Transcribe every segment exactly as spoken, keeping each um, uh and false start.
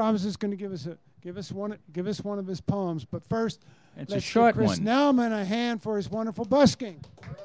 Robinson is going to give us a give us one give us one of his poems. But first, It's a let's short give Chris one. Nauman a hand for his wonderful busking.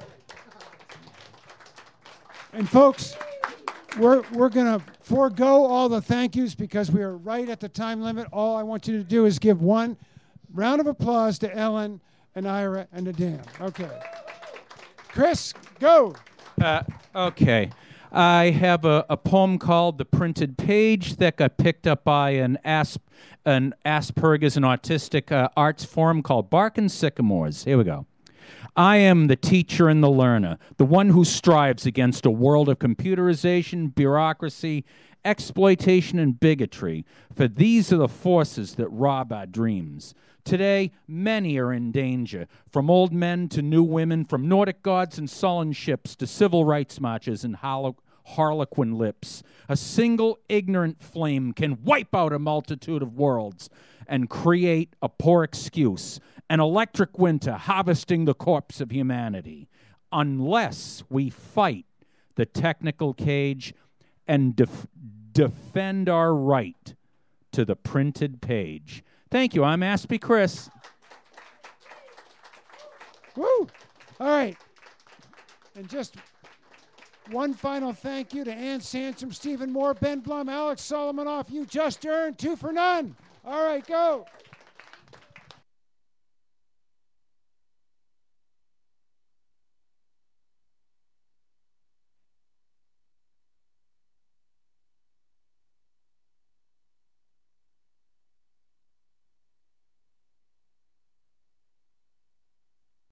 And folks, we're we're going to forego all the thank yous because we are right at the time limit. All I want you to do is give one round of applause to Ellen and Ira and to Dan. Okay. Chris, go. Uh, okay. I have a, a poem called The Printed Page that got picked up by an, Asp- an Asperger's and Autistic uh, Arts Forum called Bark and Sycamores. Here we go. I am the teacher and the learner, the one who strives against a world of computerization, bureaucracy, exploitation, and bigotry, for these are the forces that rob our dreams. Today, many are in danger, from old men to new women, from Nordic gods and sullen ships to civil rights marches and harle- harlequin lips. A single ignorant flame can wipe out a multitude of worlds and create a poor excuse, an electric winter harvesting the corpse of humanity, unless we fight the technical cage and def- defend our right to the printed page. Thank you. I'm Aspie Chris. Woo! All right. And just one final thank you to Ann Sandstrom, Stephen Moore, Ben Blum, Alex Solomon off. You just earned two for none. All right, go.